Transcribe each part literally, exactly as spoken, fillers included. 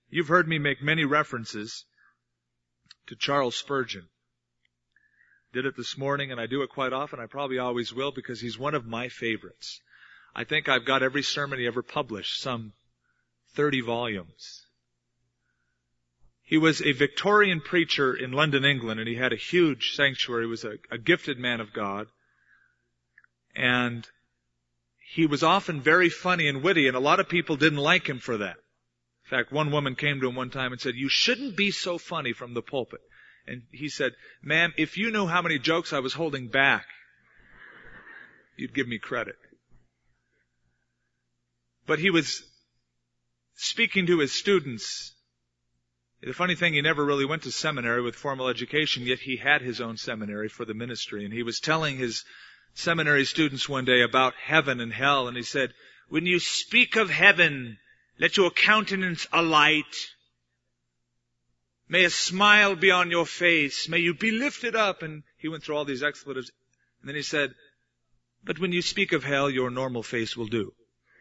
You've heard me make many references to Charles Spurgeon. Did it this morning, and I do it quite often. I probably always will, because he's one of my favorites. I think I've got every sermon he ever published, some thirty volumes. He was a Victorian preacher in London, England, and he had a huge sanctuary. He was a, a gifted man of God. And he was often very funny and witty, and a lot of people didn't like him for that. In fact, one woman came to him one time and said, "You shouldn't be so funny," from the pulpit. And he said, "Ma'am, if you knew how many jokes I was holding back, you'd give me credit." But he was speaking to his students. The funny thing, he never really went to seminary with formal education, yet he had his own seminary for the ministry. And he was telling his seminary students one day about heaven and hell, and he said, "When you speak of heaven, let your countenance alight. May a smile be on your face. May you be lifted up." And he went through all these expletives. And then he said, "But when you speak of hell, your normal face will do."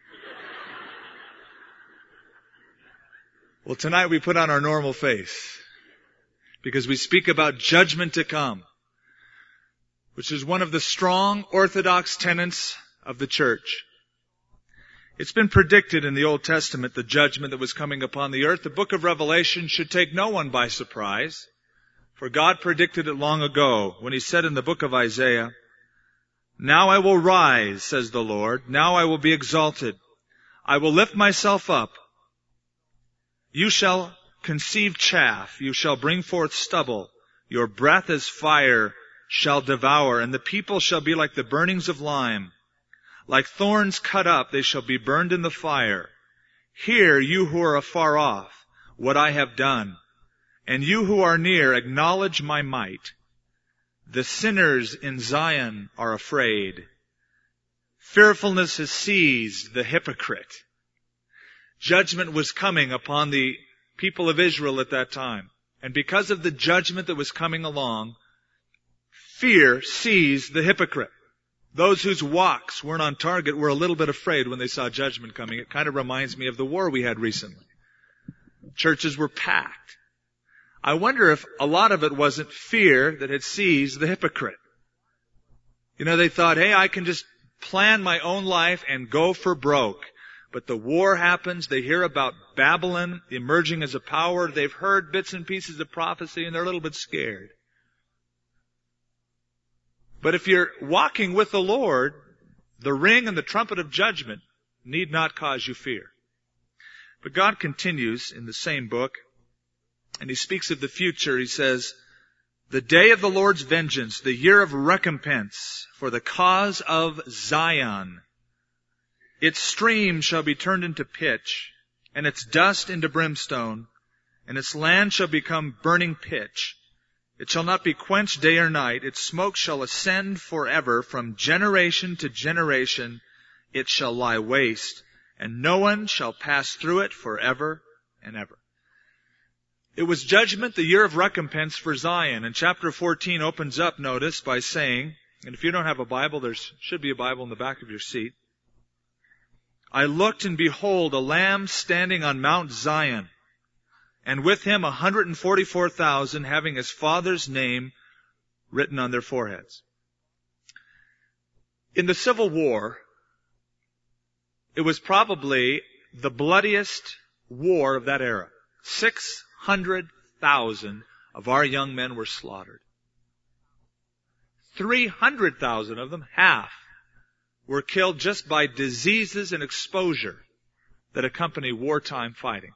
Well, tonight we put on our normal face because we speak about judgment to come, which is one of the strong orthodox tenets of the church. It's been predicted in the Old Testament, the judgment that was coming upon the earth. The book of Revelation should take no one by surprise, for God predicted it long ago when he said in the book of Isaiah, "Now I will rise, says the Lord. Now I will be exalted. I will lift myself up. You shall conceive chaff. You shall bring forth stubble. Your breath as fire shall devour, and the people shall be like the burnings of lime. Like thorns cut up, they shall be burned in the fire. Hear, you who are afar off, what I have done. And you who are near, acknowledge my might. The sinners in Zion are afraid. Fearfulness has seized the hypocrite." Judgment was coming upon the people of Israel at that time. And because of the judgment that was coming along, fear seized the hypocrite. Those whose walks weren't on target were a little bit afraid when they saw judgment coming. It kind of reminds me of the war we had recently. Churches were packed. I wonder if a lot of it wasn't fear that had seized the hypocrite. You know, they thought, hey, I can just plan my own life and go for broke. But the war happens, they hear about Babylon emerging as a power, they've heard bits and pieces of prophecy, and they're a little bit scared. But if you're walking with the Lord, the ring and the trumpet of judgment need not cause you fear. But God continues in the same book, and he speaks of the future. He says, "The day of the Lord's vengeance, the year of recompense for the cause of Zion. Its stream shall be turned into pitch, and its dust into brimstone, and its land shall become burning pitch. It shall not be quenched day or night. Its smoke shall ascend forever. From generation to generation it shall lie waste, and no one shall pass through it forever and ever." It was judgment, the year of recompense for Zion. And chapter fourteen opens up, notice, by saying, and if you don't have a Bible, there should be a Bible in the back of your seat. "I looked, and behold, a lamb standing on Mount Zion, and with him one hundred forty-four thousand, having his father's name written on their foreheads." In the Civil War, it was probably the bloodiest war of that era. six hundred thousand of our young men were slaughtered. three hundred thousand of them, half, were killed just by diseases and exposure that accompany wartime fighting.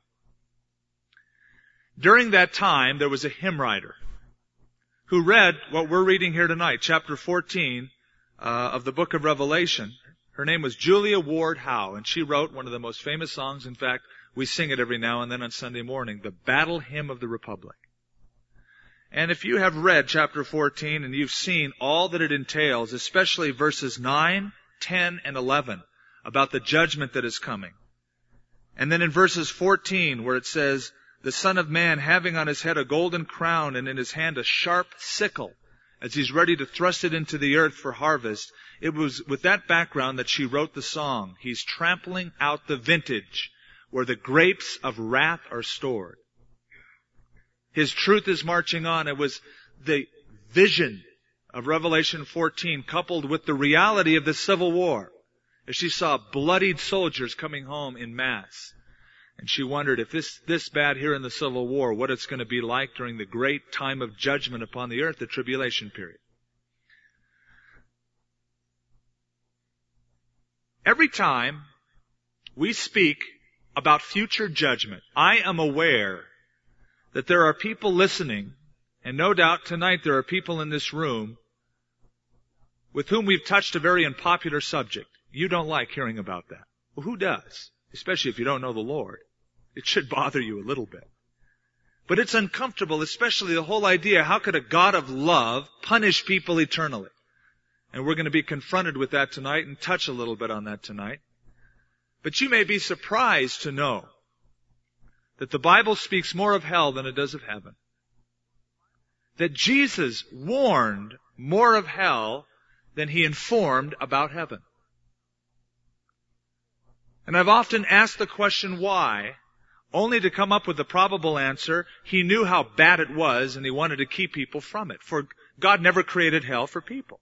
During that time, there was a hymn writer who read what we're reading here tonight, chapter fourteen uh, of the book of Revelation. Her name was Julia Ward Howe, and she wrote one of the most famous songs. In fact, we sing it every now and then on Sunday morning, the Battle Hymn of the Republic. And if you have read chapter fourteen and you've seen all that it entails, especially verses nine, ten, and eleven, about the judgment that is coming. And then in verses fourteen, where it says, "The Son of Man having on his head a golden crown and in his hand a sharp sickle," as he's ready to thrust it into the earth for harvest. It was with that background that she wrote the song, "He's trampling out the vintage where the grapes of wrath are stored. His truth is marching on. It was the vision of Revelation fourteen coupled with the reality of the Civil War, as she saw bloodied soldiers coming home in mass. And she wondered if this this bad here in the Civil War, what it's going to be like during the great time of judgment upon the earth, the tribulation period. Every time we speak about future judgment, I am aware that there are people listening, and no doubt tonight there are people in this room with whom we've touched a very unpopular subject. You don't like hearing about that. Well, who does? Especially if you don't know the Lord. It should bother you a little bit. But it's uncomfortable, especially the whole idea, how could a God of love punish people eternally? And we're going to be confronted with that tonight and touch a little bit on that tonight. But you may be surprised to know that the Bible speaks more of hell than it does of heaven. That Jesus warned more of hell than he informed about heaven. And I've often asked the question why, only to come up with the probable answer, he knew how bad it was and he wanted to keep people from it. For God never created hell for people.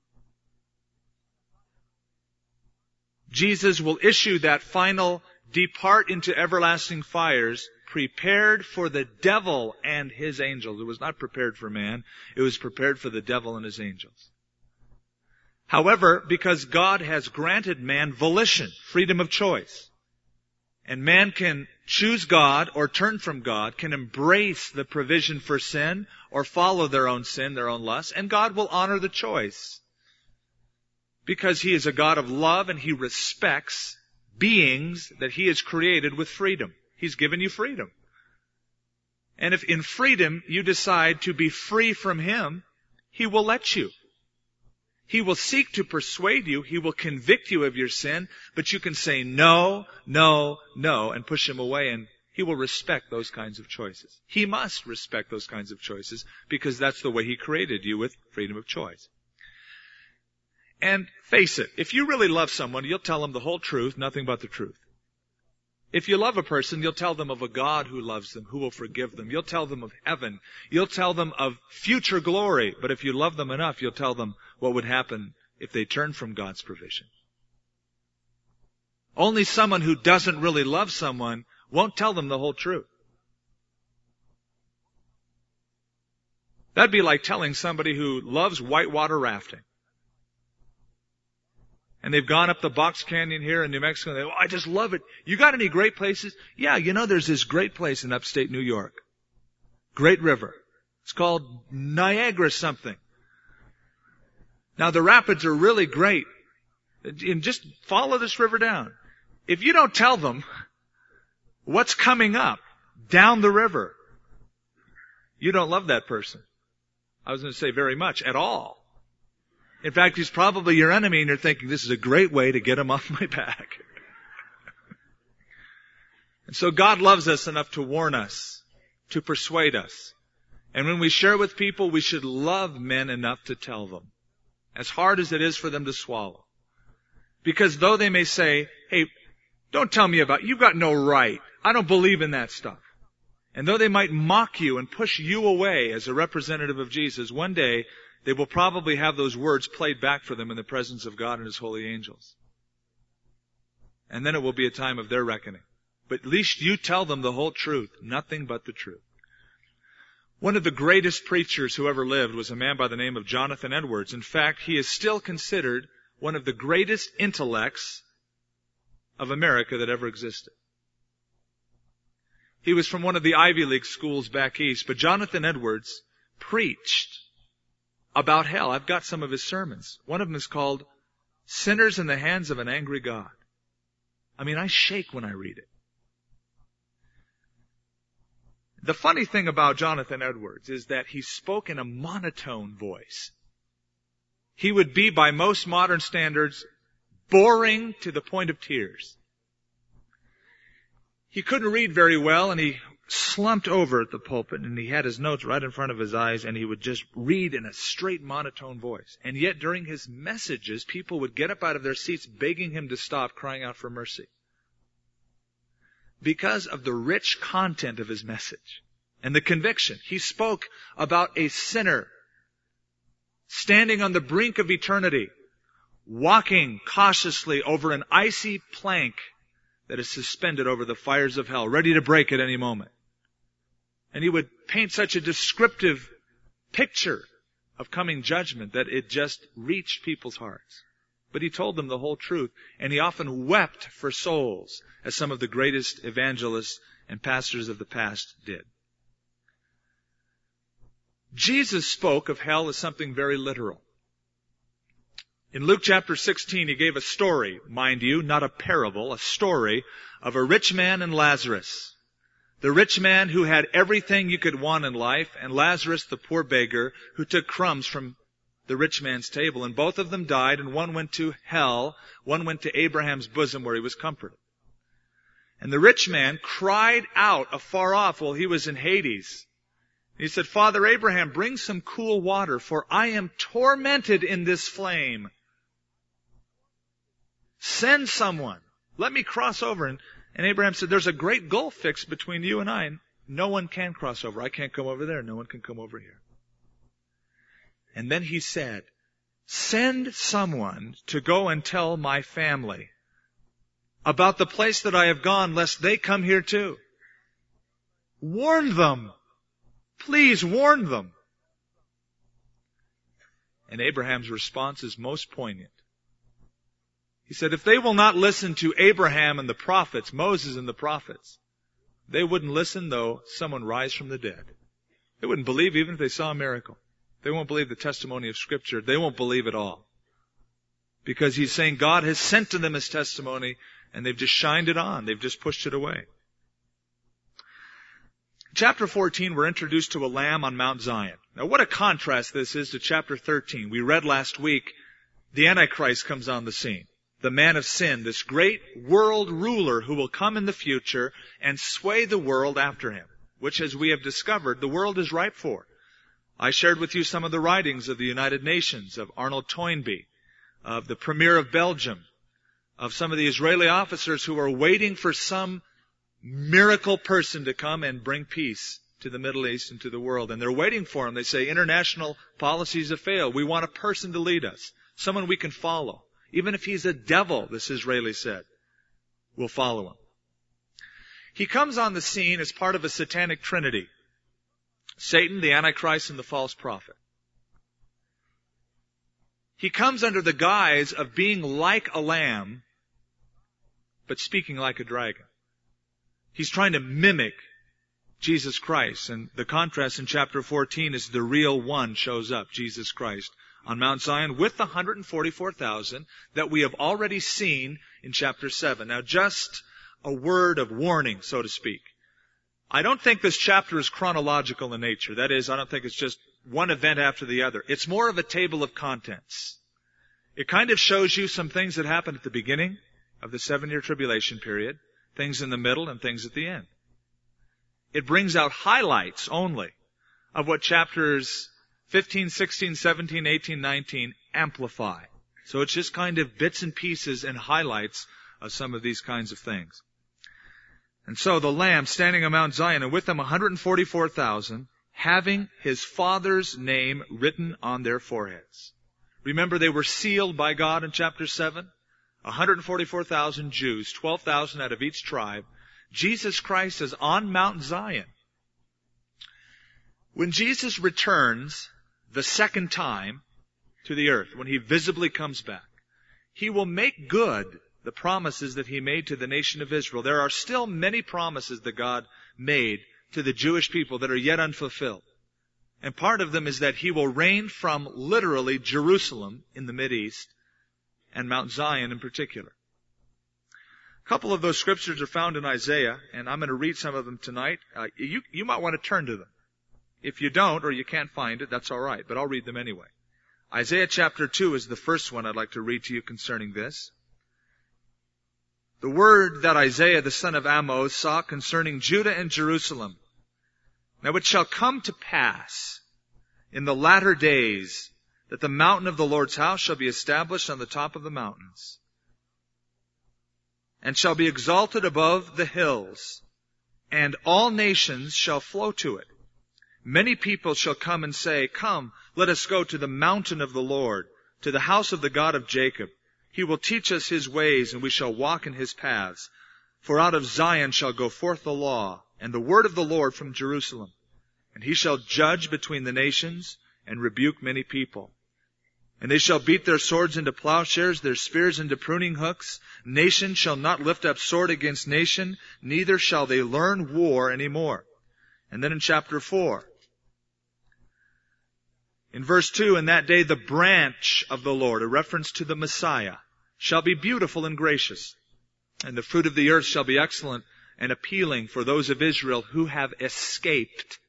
Jesus will issue that final depart into everlasting fires prepared for the devil and his angels. It was not prepared for man. It was prepared for the devil and his angels. However, because God has granted man volition, freedom of choice, and man can choose God or turn from God, can embrace the provision for sin or follow their own sin, their own lust, and God will honor the choice. Because he is a God of love and he respects beings that he has created with freedom. He's given you freedom. And if in freedom you decide to be free from him, he will let you. He will seek to persuade you. He will convict you of your sin, but you can say no, no, no, and push him away, and he will respect those kinds of choices. He must respect those kinds of choices because that's the way he created you, with freedom of choice. And face it, if you really love someone, you'll tell them the whole truth, nothing but the truth. If you love a person, you'll tell them of a God who loves them, who will forgive them. You'll tell them of heaven. You'll tell them of future glory. But if you love them enough, you'll tell them what would happen if they turned from God's provision. Only someone who doesn't really love someone won't tell them the whole truth. That'd be like telling somebody who loves whitewater rafting. And they've gone up the Box Canyon here in New Mexico. And they, oh, I just love it. You got any great places? Yeah, you know, there's this great place in upstate New York. Great river. It's called Niagara something. Now, the rapids are really great. And just follow this river down. If you don't tell them what's coming up down the river, you don't love that person. I was going to say very much, at all. In fact, he's probably your enemy and you're thinking, this is a great way to get him off my back. And so God loves us enough to warn us, to persuade us. And when we share with people, we should love men enough to tell them, as hard as it is for them to swallow. Because though they may say, hey, don't tell me about, you've got no right. I don't believe in that stuff. And though they might mock you and push you away as a representative of Jesus, one day they will probably have those words played back for them in the presence of God and his holy angels. And then it will be a time of their reckoning. But at least you tell them the whole truth, nothing but the truth. One of the greatest preachers who ever lived was a man by the name of Jonathan Edwards. In fact, he is still considered one of the greatest intellects of America that ever existed. He was from one of the Ivy League schools back east, but Jonathan Edwards preached about hell. I've got some of his sermons. One of them is called Sinners in the Hands of an Angry God. I mean, I shake when I read it. The funny thing about Jonathan Edwards is that he spoke in a monotone voice. He would be, by most modern standards, boring to the point of tears. He couldn't read very well, and he slumped over at the pulpit, and he had his notes right in front of his eyes, and he would just read in a straight monotone voice. And yet during his messages, people would get up out of their seats begging him to stop, crying out for mercy. because of the rich content of his message and the conviction. He spoke about a sinner standing on the brink of eternity, walking cautiously over an icy plank that is suspended over the fires of hell, ready to break at any moment. And he would paint such a descriptive picture of coming judgment that it just reached people's hearts. But he told them the whole truth, and he often wept for souls, as some of the greatest evangelists and pastors of the past did. Jesus spoke of hell as something very literal. In Luke chapter sixteen, he gave a story, mind you, not a parable, a story of a rich man and Lazarus. The rich man who had everything you could want in life, and Lazarus, the poor beggar, who took crumbs from the rich man's table. And both of them died, and one went to hell, one went to Abraham's bosom where he was comforted. And the rich man cried out afar off while he was in Hades. He said, "Father Abraham, bring some cool water, for I am tormented in this flame. Send someone. Let me cross over." And, and Abraham said, "There's a great gulf fixed between you and I, and no one can cross over. I can't come over there. No one can come over here." And then he said, "Send someone to go and tell my family about the place that I have gone, lest they come here too. Warn them. Please warn them." And Abraham's response is most poignant. He said, if they will not listen to Abraham and the prophets, Moses and the prophets, they wouldn't listen though someone rise from the dead. They wouldn't believe even if they saw a miracle. They won't believe the testimony of Scripture. They won't believe it all. Because he's saying God has sent to them his testimony, and they've just shined it on. They've just pushed it away. Chapter fourteen, we're introduced to a lamb on Mount Zion. Now what a contrast this is to chapter thirteen. We read last week, the Antichrist comes on the scene. The man of sin, this great world ruler who will come in the future and sway the world after him, which, as we have discovered, the world is ripe for. I shared with you some of the writings of the United Nations, of Arnold Toynbee, of the Premier of Belgium, of some of the Israeli officers who are waiting for some miracle person to come and bring peace to the Middle East and to the world. And they're waiting for him. They say, international policies have failed. We want a person to lead us, someone we can follow. Even if he's a devil, this Israeli said, we'll follow him. He comes on the scene as part of a satanic trinity. Satan, the Antichrist, and the false prophet. He comes under the guise of being like a lamb, but speaking like a dragon. He's trying to mimic Jesus Christ. And the contrast in chapter fourteen is the real one shows up, Jesus Christ, on Mount Zion with the one hundred forty-four thousand that we have already seen in chapter seven. Now just a word of warning, so to speak. I don't think this chapter is chronological in nature. That is, I don't think it's just one event after the other. It's more of a table of contents. It kind of shows you some things that happened at the beginning of the seven-year tribulation period, things in the middle, and things at the end. It brings out highlights only of what chapters fifteen, sixteen, seventeen, eighteen, nineteen amplify. So it's just kind of bits and pieces and highlights of some of these kinds of things. And so the Lamb standing on Mount Zion, and with them one hundred forty-four thousand, having his Father's name written on their foreheads. Remember, they were sealed by God in chapter seven? one hundred forty-four thousand Jews, twelve thousand out of each tribe. Jesus Christ is on Mount Zion. When Jesus returns the second time to the earth, when he visibly comes back, he will make good the promises that he made to the nation of Israel. There are still many promises that God made to the Jewish people that are yet unfulfilled. And part of them is that he will reign from literally Jerusalem in the Mideast and Mount Zion in particular. A couple of those scriptures are found in Isaiah, and I'm going to read some of them tonight. Uh, you, you might want to turn to them. If you don't or you can't find it, that's all right, but I'll read them anyway. Isaiah chapter two is the first one I'd like to read to you concerning this. The word that Isaiah, the son of Amoz, saw concerning Judah and Jerusalem. Now it shall come to pass in the latter days that the mountain of the Lord's house shall be established on the top of the mountains, and shall be exalted above the hills, and all nations shall flow to it. Many people shall come and say, Come, let us go to the mountain of the Lord, to the house of the God of Jacob. He will teach us his ways, and we shall walk in his paths. For out of Zion shall go forth the law, and the word of the Lord from Jerusalem. And he shall judge between the nations, and rebuke many people. And they shall beat their swords into plowshares, their spears into pruning hooks. Nation shall not lift up sword against nation, neither shall they learn war any more. And then in chapter four, in verse two, in that day the branch of the Lord, a reference to the Messiah, shall be beautiful and gracious. And the fruit of the earth shall be excellent and appealing for those of Israel who have escaped.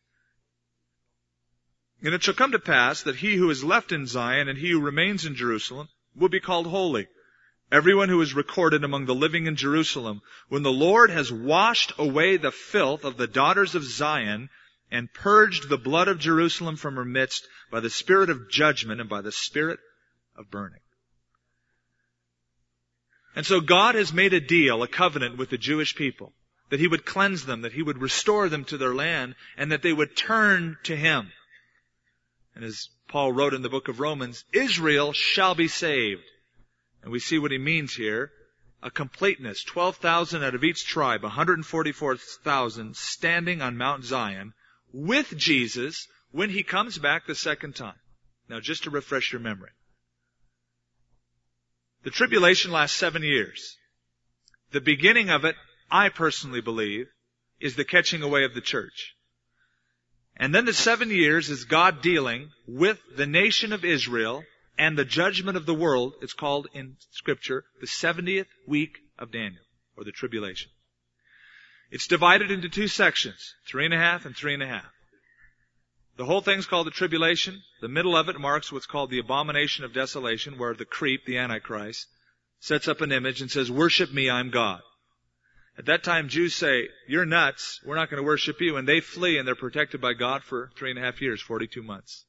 And it shall come to pass that he who is left in Zion and he who remains in Jerusalem will be called holy, everyone who is recorded among the living in Jerusalem, when the Lord has washed away the filth of the daughters of Zion and purged the blood of Jerusalem from her midst by the spirit of judgment and by the spirit of burning. And so God has made a deal, a covenant with the Jewish people, that he would cleanse them, that he would restore them to their land, and that they would turn to him. And as Paul wrote in the book of Romans, Israel shall be saved. And we see what he means here. A completeness, twelve thousand out of each tribe, one hundred forty-four thousand standing on Mount Zion with Jesus when he comes back the second time. Now, just to refresh your memory. The tribulation lasts seven years. The beginning of it, I personally believe, is the catching away of the church. And then the seven years is God dealing with the nation of Israel and the judgment of the world. It's called in Scripture the seventieth week of Daniel, or the tribulation. It's divided into two sections, three and a half and three and a half. The whole thing's called the tribulation. The middle of it marks what's called the abomination of desolation, where the creep, the Antichrist, sets up an image and says, worship me, I'm God. At that time, Jews say, you're nuts, we're not going to worship you. And they flee, and they're protected by God for three and a half years, forty-two months.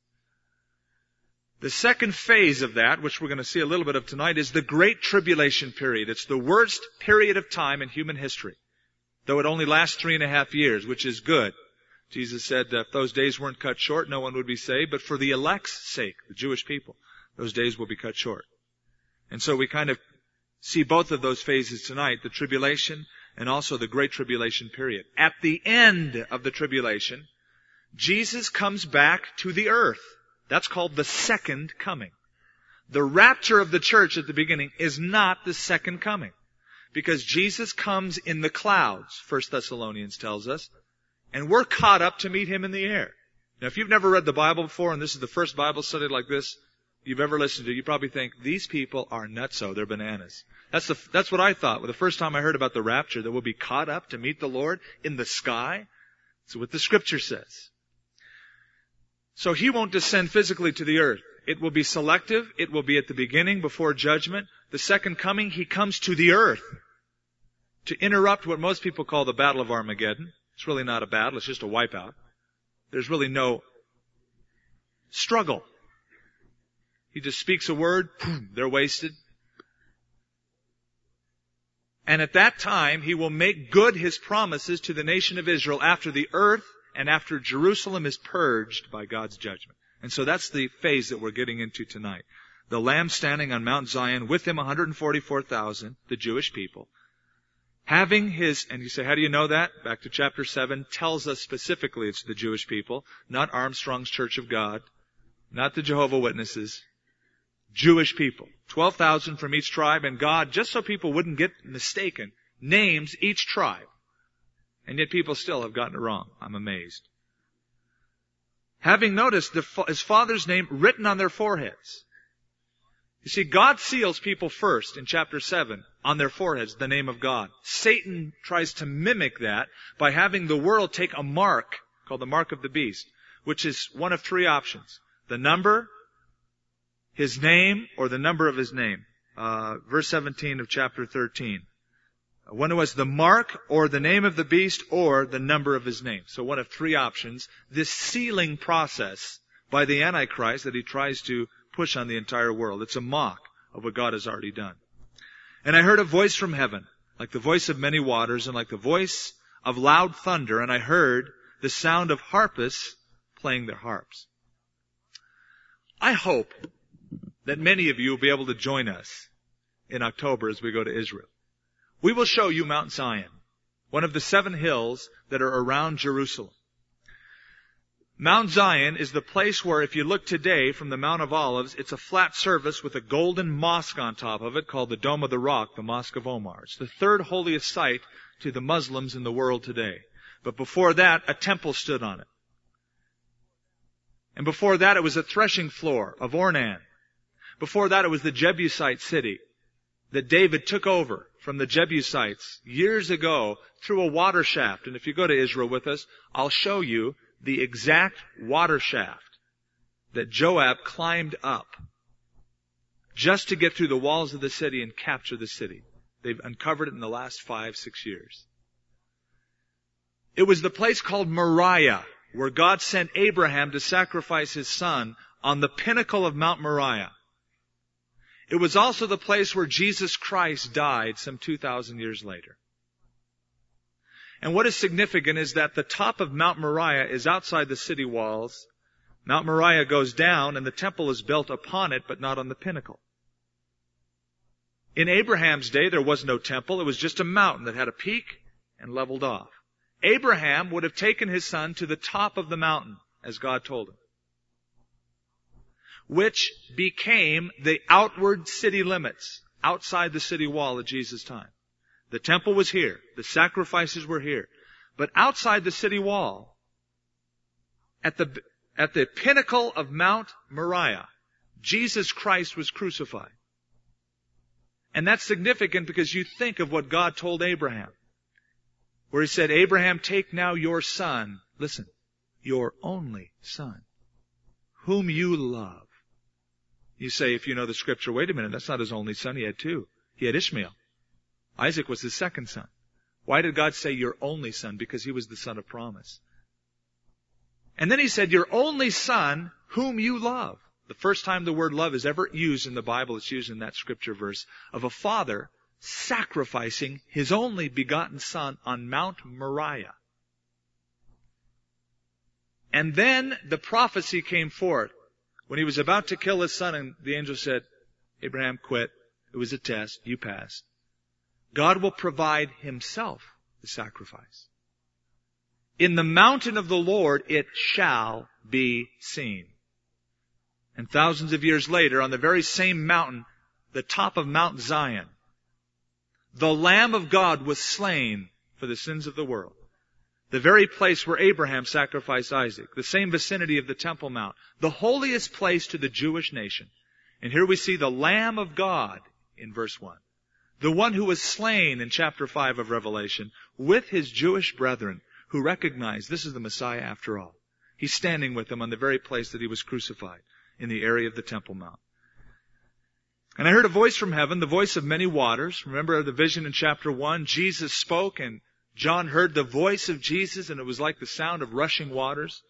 The second phase of that, which we're going to see a little bit of tonight, is the Great Tribulation period. It's the worst period of time in human history, though it only lasts three and a half years, which is good. Jesus said that if those days weren't cut short, no one would be saved. But for the elect's sake, the Jewish people, those days will be cut short. And so we kind of see both of those phases tonight, the tribulation and also the Great Tribulation period. At the end of the tribulation, Jesus comes back to the earth. That's called the second coming. The rapture of the church at the beginning is not the second coming, because Jesus comes in the clouds, First Thessalonians tells us, and we're caught up to meet him in the air. Now, if you've never read the Bible before, and this is the first Bible study like this you've ever listened to, you probably think, these people are nutso, they're bananas. That's the, that's what I thought. Well, the first time I heard about the rapture, that we'll be caught up to meet the Lord in the sky. That's what the Scripture says. So he won't descend physically to the earth. It will be selective. It will be at the beginning before judgment. The second coming, he comes to the earth to interrupt what most people call the Battle of Armageddon. It's really not a battle. It's just a wipeout. There's really no struggle. He just speaks a word. Boom, they're wasted. And at that time, he will make good his promises to the nation of Israel after the earth and after Jerusalem is purged by God's judgment. And so that's the phase that we're getting into tonight. The Lamb standing on Mount Zion, with him one hundred forty-four thousand, the Jewish people, having his, and you say, how do you know that? Back to chapter seven, tells us specifically it's the Jewish people, not Armstrong's Church of God, not the Jehovah's Witnesses, Jewish people. twelve thousand from each tribe, and God, just so people wouldn't get mistaken, names each tribe. And yet people still have gotten it wrong. I'm amazed. Having noticed the, his Father's name written on their foreheads. You see, God seals people first in chapter seven on their foreheads, the name of God. Satan tries to mimic that by having the world take a mark called the mark of the beast, which is one of three options. The number, his name, or the number of his name. Uh, verse seventeen of chapter thirteen. One was the mark or the name of the beast or the number of his name. So one of three options. This sealing process by the Antichrist that he tries to push on the entire world. It's a mock of what God has already done. And I heard a voice from heaven, like the voice of many waters, and like the voice of loud thunder, and I heard the sound of harpists playing their harps. I hope that many of you will be able to join us in October as we go to Israel. We will show you Mount Zion, one of the seven hills that are around Jerusalem. Mount Zion is the place where, if you look today from the Mount of Olives, it's a flat surface with a golden mosque on top of it called the Dome of the Rock, the Mosque of Omar. It's the third holiest site to the Muslims in the world today. But before that, a temple stood on it. And before that, it was a threshing floor of Ornan. Before that, it was the Jebusite city that David took over from the Jebusites years ago through a water shaft. And if you go to Israel with us, I'll show you the exact water shaft that Joab climbed up just to get through the walls of the city and capture the city. They've uncovered it in the last five, six years. It was the place called Moriah, where God sent Abraham to sacrifice his son on the pinnacle of Mount Moriah. It was also the place where Jesus Christ died some two thousand years later. And what is significant is that the top of Mount Moriah is outside the city walls. Mount Moriah goes down and the temple is built upon it, but not on the pinnacle. In Abraham's day, there was no temple. It was just a mountain that had a peak and leveled off. Abraham would have taken his son to the top of the mountain, as God told him, which became the outward city limits outside the city wall at Jesus' time. The temple was here. The sacrifices were here. But outside the city wall, at the, at the pinnacle of Mount Moriah, Jesus Christ was crucified. And that's significant because you think of what God told Abraham, where he said, Abraham, take now your son, listen, your only son, whom you love. You say, if you know the scripture, wait a minute, that's not his only son. He had two. He had Ishmael. Isaac was his second son. Why did God say your only son? Because he was the son of promise. And then he said, your only son, whom you love. The first time the word love is ever used in the Bible, it's used in that scripture verse of a father sacrificing his only begotten son on Mount Moriah. And then the prophecy came forth when he was about to kill his son, and the angel said, Abraham, quit. It was a test. You passed. God will provide himself the sacrifice. In the mountain of the Lord it shall be seen. And thousands of years later, on the very same mountain, the top of Mount Zion, the Lamb of God was slain for the sins of the world. The very place where Abraham sacrificed Isaac, the same vicinity of the Temple Mount, the holiest place to the Jewish nation. And here we see the Lamb of God in verse one. The one who was slain in chapter five of Revelation with his Jewish brethren who recognize this is the Messiah after all. He's standing with them on the very place that he was crucified in the area of the Temple Mount. And I heard a voice from heaven, the voice of many waters. Remember the vision in chapter one? Jesus spoke and John heard the voice of Jesus and it was like the sound of rushing waters.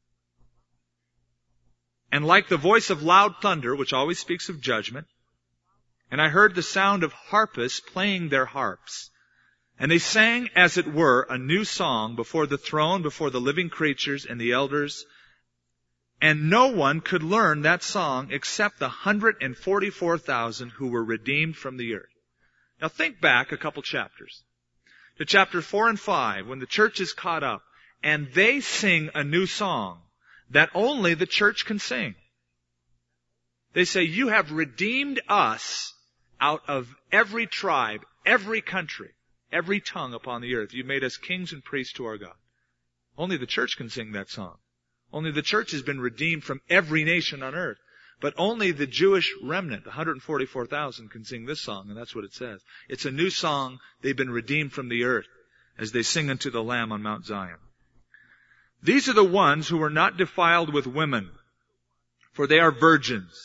And like the voice of loud thunder, which always speaks of judgment, and I heard the sound of harpists playing their harps. And they sang, as it were, a new song before the throne, before the living creatures and the elders. And no one could learn that song except the one hundred forty-four thousand who were redeemed from the earth. Now think back a couple chapters to chapter four and five when the church is caught up and they sing a new song that only the church can sing. They say, you have redeemed us out of every tribe, every country, every tongue upon the earth. You made us kings and priests to our God. Only the church can sing that song. Only the church has been redeemed from every nation on earth. But only the Jewish remnant, the one hundred forty-four thousand, can sing this song, and that's what it says. It's a new song. They've been redeemed from the earth as they sing unto the Lamb on Mount Zion. These are the ones who were not defiled with women, for they are virgins.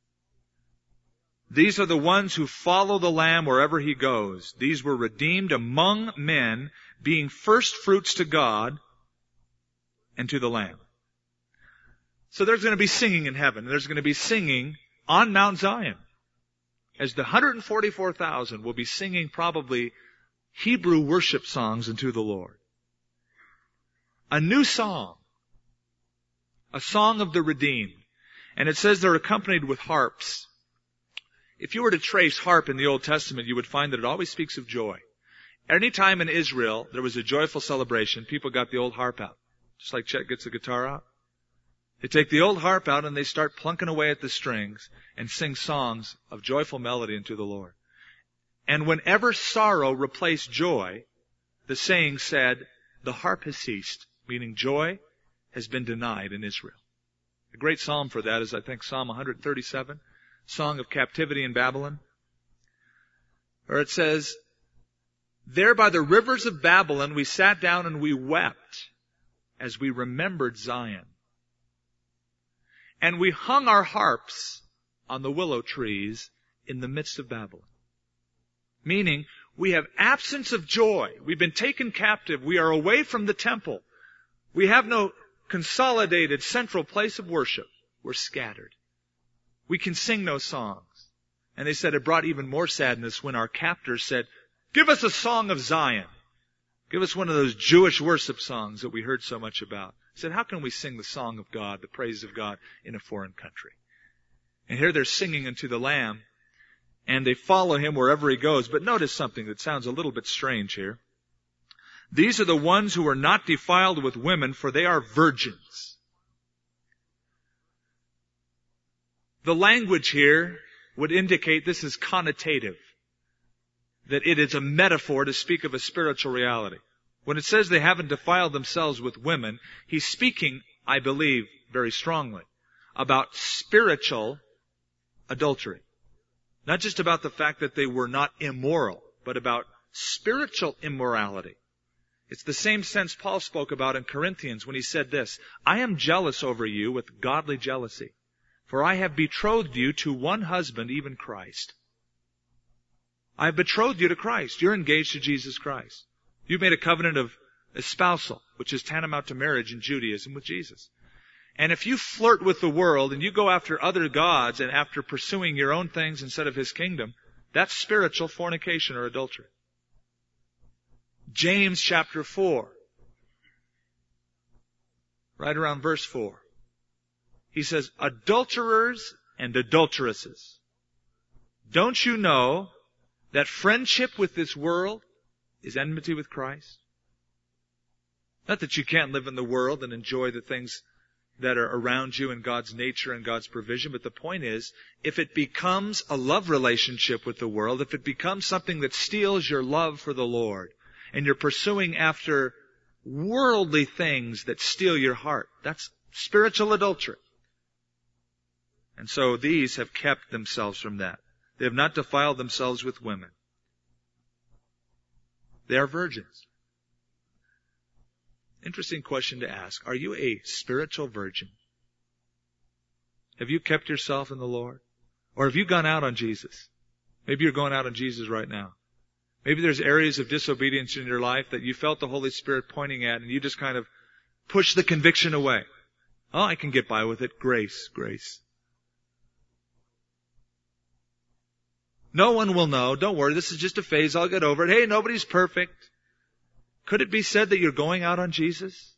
These are the ones who follow the Lamb wherever he goes. These were redeemed among men, being first fruits to God and to the Lamb. So there's going to be singing in heaven. There's going to be singing on Mount Zion. As the one hundred forty-four thousand will be singing probably Hebrew worship songs unto the Lord. A new song. A song of the redeemed. And it says they're accompanied with harps. If you were to trace harp in the Old Testament, you would find that it always speaks of joy. Anytime in Israel there was a joyful celebration, people got the old harp out. Just like Chet gets the guitar out. They take the old harp out and they start plunking away at the strings and sing songs of joyful melody unto the Lord. And whenever sorrow replaced joy, the saying said, the harp has ceased, meaning joy has been denied in Israel. A great psalm for that is, I think, Psalm one thirty-seven, Song of Captivity in Babylon. Or it says, there by the rivers of Babylon we sat down and we wept as we remembered Zion. And we hung our harps on the willow trees in the midst of Babylon. Meaning, we have absence of joy. We've been taken captive. We are away from the temple. We have no consolidated central place of worship. We're scattered. We can sing no songs. And they said it brought even more sadness when our captors said, give us a song of Zion. Give us one of those Jewish worship songs that we heard so much about. I said, how can we sing the song of God, the praise of God, in a foreign country? And here they're singing unto the Lamb, and they follow him wherever he goes. But notice something that sounds a little bit strange here. These are the ones who are not defiled with women, for they are virgins. The language here would indicate this is connotative, that it is a metaphor to speak of a spiritual reality. When it says they haven't defiled themselves with women, he's speaking, I believe, very strongly about spiritual adultery. Not just about the fact that they were not immoral, but about spiritual immorality. It's the same sense Paul spoke about in Corinthians when he said this, I am jealous over you with godly jealousy, for I have betrothed you to one husband, even Christ. I have betrothed you to Christ. You're engaged to Jesus Christ. You've made a covenant of espousal, which is tantamount to marriage in Judaism with Jesus. And if you flirt with the world and you go after other gods and after pursuing your own things instead of his kingdom, that's spiritual fornication or adultery. James chapter four, right around verse four, he says, adulterers and adulteresses, don't you know that friendship with this world is enmity with Christ? Not that you can't live in the world and enjoy the things that are around you and God's nature and God's provision, but the point is, if it becomes a love relationship with the world, if it becomes something that steals your love for the Lord, and you're pursuing after worldly things that steal your heart, that's spiritual adultery. And so these have kept themselves from that. They have not defiled themselves with women. They are virgins. Interesting question to ask. Are you a spiritual virgin? Have you kept yourself in the Lord? Or have you gone out on Jesus? Maybe you're going out on Jesus right now. Maybe there's areas of disobedience in your life that you felt the Holy Spirit pointing at and you just kind of push the conviction away. Oh, I can get by with it. Grace, grace. No one will know. Don't worry, this is just a phase. I'll get over it. Hey, nobody's perfect. Could it be said that you're going out on Jesus?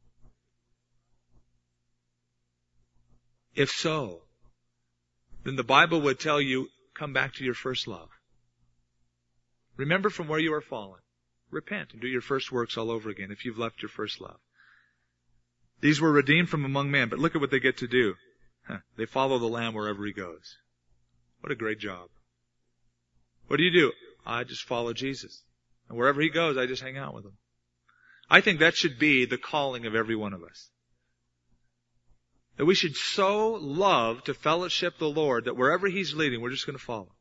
If so, then the Bible would tell you, come back to your first love. Remember from where you are fallen. Repent and do your first works all over again if you've left your first love. These were redeemed from among men, but look at what they get to do. Huh, they follow the Lamb wherever he goes. What a great job. What do you do? I just follow Jesus. And wherever he goes, I just hang out with him. I think that should be the calling of every one of us. That we should so love to fellowship the Lord that wherever he's leading, we're just going to follow.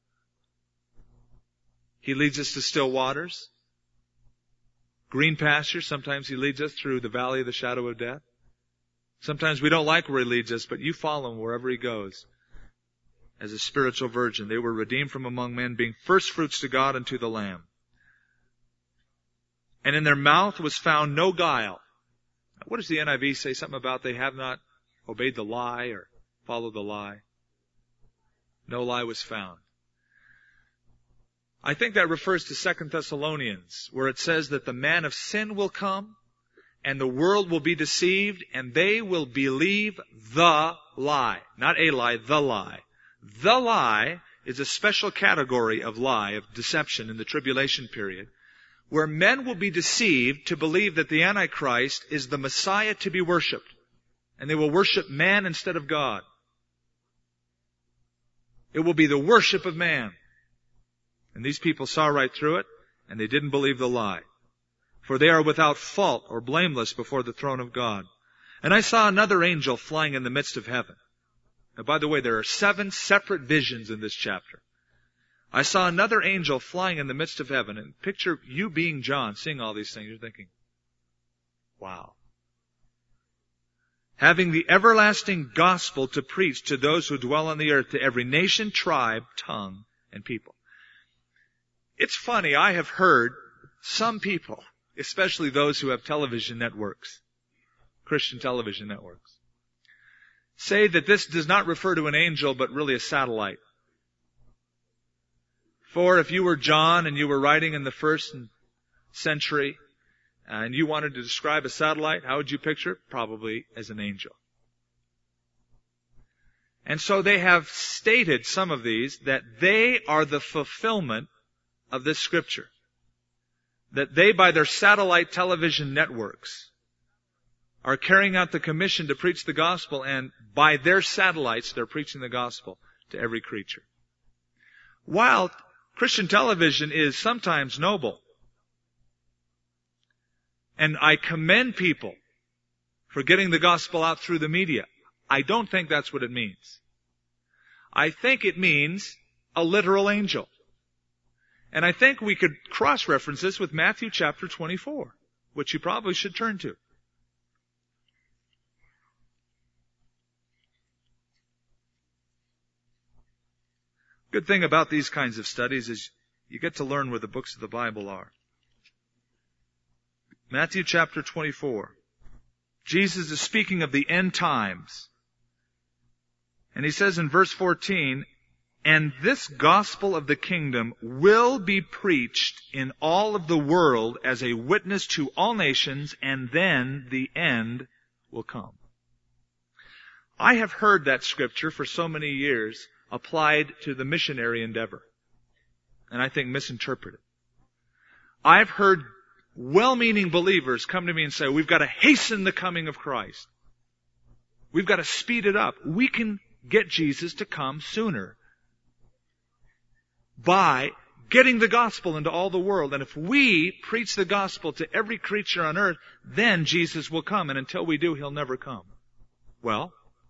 He leads us to still waters, green pastures. Sometimes he leads us through the valley of the shadow of death. Sometimes we don't like where he leads us, but you follow him wherever he goes. As a spiritual virgin, they were redeemed from among men, being first fruits to God and to the Lamb. And in their mouth was found no guile. What does the N I V say? Something about they have not obeyed the lie or followed the lie. No lie was found. I think that refers to Second Thessalonians, where it says that the man of sin will come, and the world will be deceived, and they will believe the lie. Not a lie, the lie. The lie is a special category of lie, of deception in the tribulation period, where men will be deceived to believe that the Antichrist is the Messiah to be worshipped, and they will worship man instead of God. It will be the worship of man. And these people saw right through it, and they didn't believe the lie. For they are without fault or blameless before the throne of God. And I saw another angel flying in the midst of heaven. Now, by the way, there are seven separate visions in this chapter. I saw another angel flying in the midst of heaven. And picture you being John, seeing all these things. You're thinking, wow. Having the everlasting gospel to preach to those who dwell on the earth, to every nation, tribe, tongue, and people. It's funny, I have heard some people, especially those who have television networks, Christian television networks, say that this does not refer to an angel, but really a satellite. For if you were John and you were writing in the first century, and you wanted to describe a satellite, how would you picture it? Probably as an angel. And so they have stated, some of these, that they are the fulfillment of this scripture. That they, by their satellite television networks, are carrying out the commission to preach the gospel, and by their satellites, they're preaching the gospel to every creature. While Christian television is sometimes noble, and I commend people for getting the gospel out through the media, I don't think that's what it means. I think it means a literal angel. And I think we could cross-reference this with Matthew chapter twenty-four, which you probably should turn to. Good thing about these kinds of studies is you get to learn where the books of the Bible are. Matthew chapter twenty-four. Jesus is speaking of the end times. And he says in verse fourteen, "And this gospel of the kingdom will be preached in all of the world as a witness to all nations, and then the end will come." I have heard that scripture for so many years applied to the missionary endeavor, and I think misinterpreted. I've heard well-meaning believers come to me and say, we've got to hasten the coming of Christ. We've got to speed it up. We can get Jesus to come sooner by getting the gospel into all the world. And if we preach the gospel to every creature on earth, then Jesus will come. And until we do, He'll never come. Well,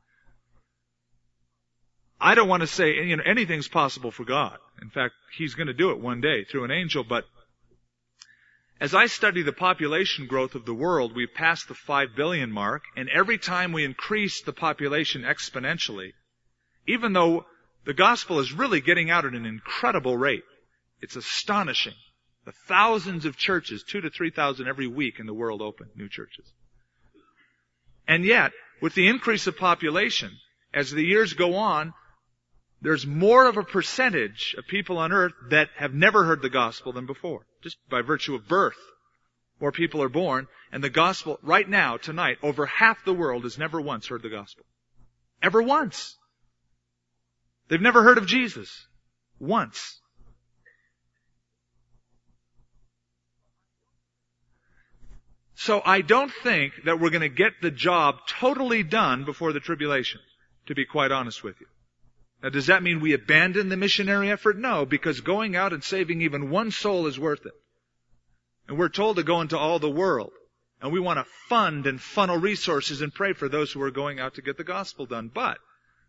I don't want to say, you know, anything's possible for God. In fact, He's going to do it one day through an angel. But as I study the population growth of the world, we've passed the five billion mark. And every time we increase the population exponentially, even though the gospel is really getting out at an incredible rate, it's astonishing. The thousands of churches, two to three thousand every week in the world open, new churches. And yet, with the increase of population, as the years go on, there's more of a percentage of people on earth that have never heard the gospel than before. Just by virtue of birth, more people are born, and the gospel, right now, tonight, over half the world has never once heard the gospel. Ever once. They've never heard of Jesus. Once. So I don't think that we're going to get the job totally done before the tribulation, to be quite honest with you. Now, does that mean we abandon the missionary effort? No, because going out and saving even one soul is worth it. And we're told to go into all the world. And we want to fund and funnel resources and pray for those who are going out to get the gospel done. But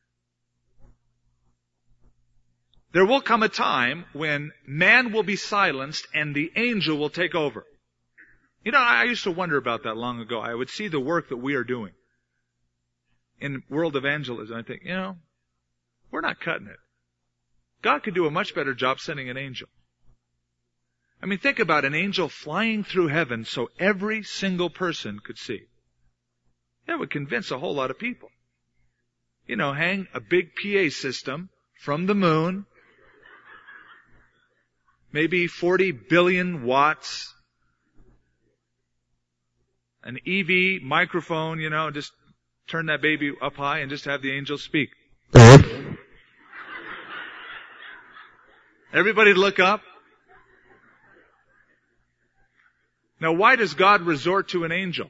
there will come a time when man will be silenced and the angel will take over. You know, I used to wonder about that long ago. I would see the work that we are doing in world evangelism. I think, you know, we're not cutting it. God could do a much better job sending an angel. I mean, think about an angel flying through heaven so every single person could see. That would convince a whole lot of people. You know, hang a big P A system from the moon, maybe forty billion watts, an E V microphone, you know, just turn that baby up high and just have the angel speak. Everybody look up. Now, why does God resort to an angel?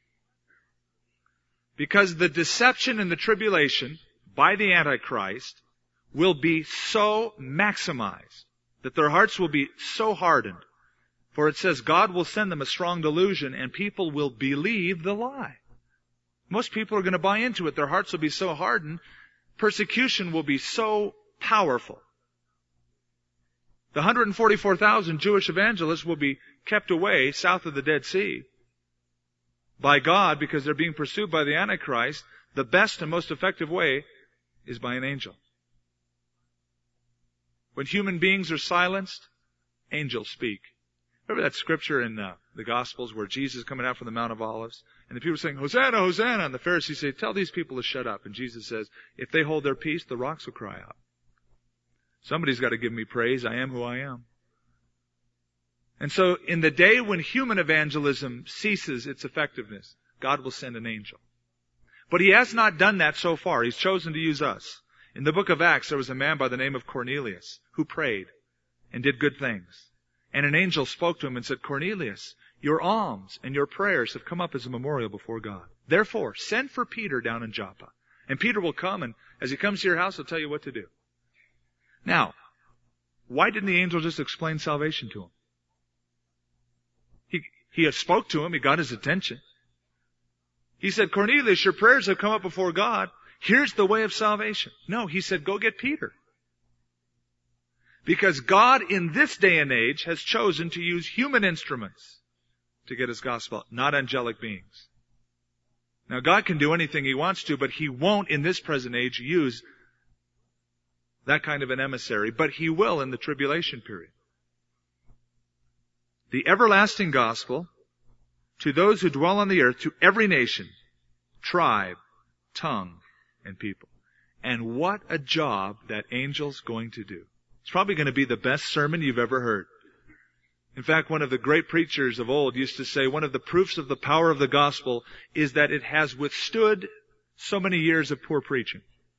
Because the deception and the tribulation by the Antichrist will be so maximized that their hearts will be so hardened. For it says God will send them a strong delusion and people will believe the lie. Most people are going to buy into it. Their hearts will be so hardened. Persecution will be so powerful. The one hundred forty-four thousand Jewish evangelists will be kept away south of the Dead Sea by God because they're being pursued by the Antichrist. The best and most effective way is by an angel. When human beings are silenced, angels speak. Remember that scripture in uh, the Gospels where Jesus is coming out from the Mount of Olives? And the people are saying, Hosanna, Hosanna. And the Pharisees say, tell these people to shut up. And Jesus says, if they hold their peace, the rocks will cry out. Somebody's got to give me praise. I am who I am. And so in the day when human evangelism ceases its effectiveness, God will send an angel. But He has not done that so far. He's chosen to use us. In the book of Acts, there was a man by the name of Cornelius who prayed and did good things. And an angel spoke to him and said, Cornelius, your alms and your prayers have come up as a memorial before God. Therefore, send for Peter down in Joppa. And Peter will come, and as he comes to your house, he'll tell you what to do. Now, why didn't the angel just explain salvation to him? He, he spoke to him. He got his attention. He said, Cornelius, your prayers have come up before God. Here's the way of salvation. No, he said, go get Peter. Because God in this day and age has chosen to use human instruments to get His gospel out, not angelic beings. Now, God can do anything He wants to, but He won't in this present age use that kind of an emissary, but He will in the tribulation period. The everlasting gospel to those who dwell on the earth, to every nation, tribe, tongue, and people. And what a job that angel's going to do. It's probably going to be the best sermon you've ever heard. In fact, one of the great preachers of old used to say one of the proofs of the power of the gospel is that it has withstood so many years of poor preaching.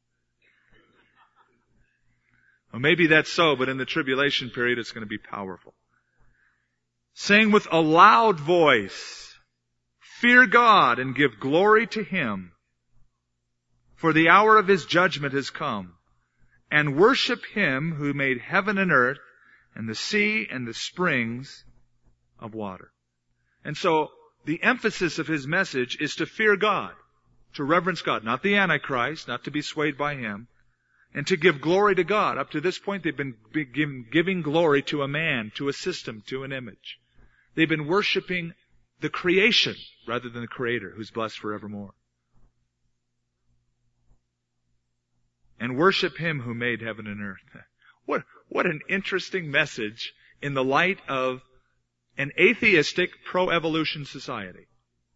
Well, maybe that's so, but in the tribulation period, it's going to be powerful. Saying with a loud voice, fear God and give glory to Him, for the hour of His judgment has come, and worship Him who made heaven and earth and the sea and the springs of water. And so the emphasis of his message is to fear God, to reverence God, not the Antichrist, not to be swayed by him, and to give glory to God. Up to this point, they've been giving glory to a man, to a system, to an image. They've been worshiping the creation rather than the Creator, who's blessed forevermore. And worship Him who made heaven and earth. What, what an interesting message in the light of an atheistic pro-evolution society.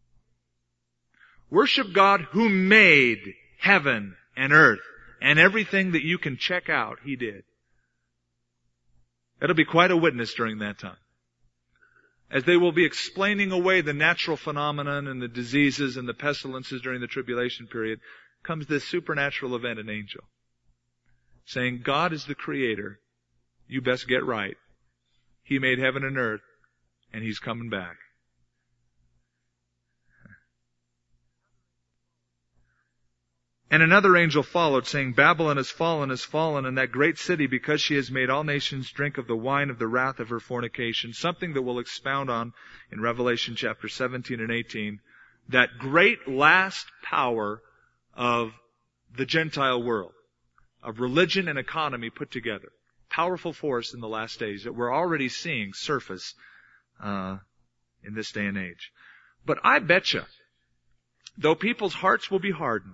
Worship God who made heaven and earth and everything that you can check out, He did. That'll be quite a witness during that time. As they will be explaining away the natural phenomenon and the diseases and the pestilences during the tribulation period, comes this supernatural event, an angel, saying, God is the Creator. You best get right. He made heaven and earth, and He's coming back. And another angel followed, saying, Babylon has fallen, has fallen, and that great city, because she has made all nations drink of the wine of the wrath of her fornication. Something that we'll expound on in Revelation chapter seventeen and eighteen. That great last power of the Gentile world, of religion and economy put together. Powerful force in the last days that we're already seeing surface uh, in this day and age. But I betcha, though people's hearts will be hardened,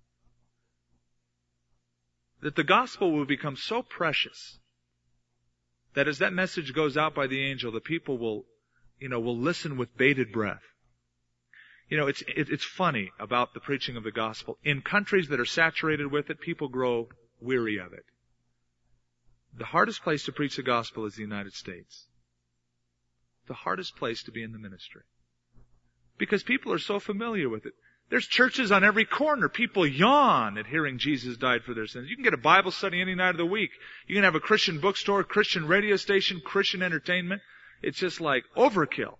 that the gospel will become so precious that as that message goes out by the angel, the people will, you know, will listen with bated breath. You know, it's it, it's funny about the preaching of the gospel. In countries that are saturated with it, people grow weary of it. The hardest place to preach the gospel is the United States. The hardest place to be in the ministry. Because people are so familiar with it. There's churches on every corner. People yawn at hearing Jesus died for their sins. You can get a Bible study any night of the week. You can have a Christian bookstore, Christian radio station, Christian entertainment. It's just like overkill.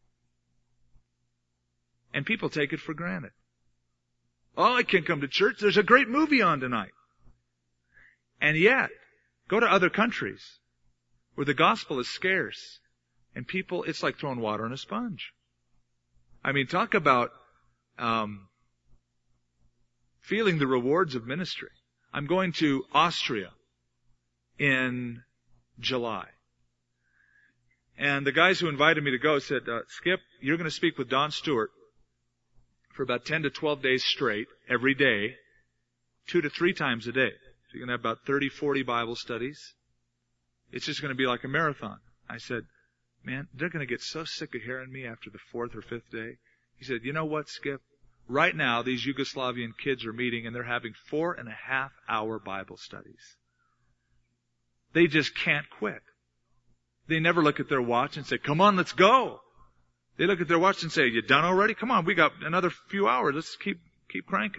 And people take it for granted. Oh, I can't come to church. There's a great movie on tonight. And yet, go to other countries where the gospel is scarce. And people, it's like throwing water on a sponge. I mean, talk about um, feeling the rewards of ministry. I'm going to Austria in July. And the guys who invited me to go said, uh, Skip, you're going to speak with Don Stewart for about ten to twelve days straight, every day, two to three times a day. So you're going to have about thirty, forty Bible studies. It's just going to be like a marathon. I said, man, they're going to get so sick of hearing me after the fourth or fifth day. He said, you know what, Skip? Right now, these Yugoslavian kids are meeting and they're having four and a half hour Bible studies. They just can't quit. They never look at their watch and say, come on, let's go. They look at their watch and say, you done already? Come on, we got another few hours. Let's keep, keep cranking.